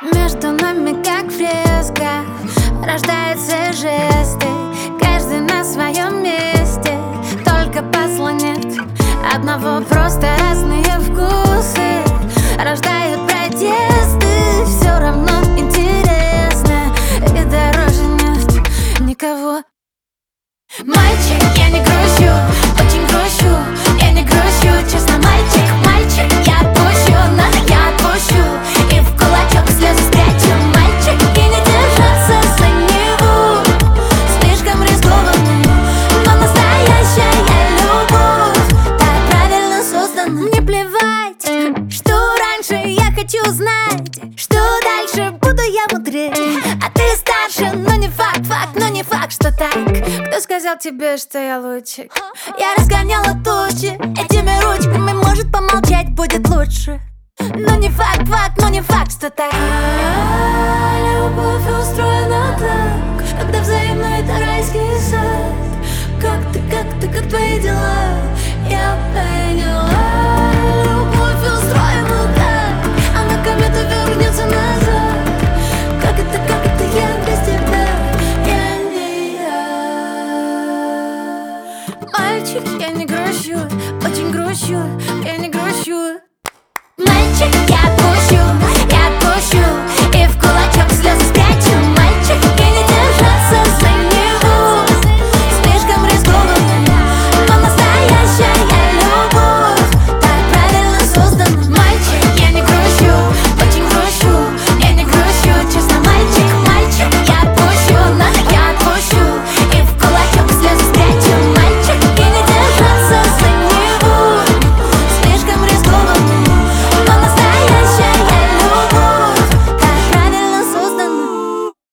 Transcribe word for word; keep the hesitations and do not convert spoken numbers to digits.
Между нами как фреска, рождаются жесты, каждый на своем месте, только посла нет одного, просто разные вкусы рождают протесты. Все равно интересно, и дороже нет никого. Мальчик, я не грущу, очень грущу, я не грущу, честно, мальчик, мальчик, я отпущу, надо, я отпущу, и в кулачок слезы спрячу. Мальчик, и не держаться за него, слишком рискованный, но настоящая любовь так правильно создана. Мне плевать, что раньше, я хочу знать, что дальше, буду я мудрее, а ты старше, но не факт, факт, но не факт, что так. Кто сказал тебе, что я лучше? Я разгоняла тучи этими ручками, может, помолчать будет лучше, но не факт, факт, но не факт, что так. А, любовь устроена так, когда взаимно это райский сад. Как ты, как ты, как твои дела? Я поняла. Любовь устроена так, она комета вернется назад. Как это, как это я без тебя? Я не я. Мальчик, я не грущу, очень грущу, я не грущу. Мальчик, я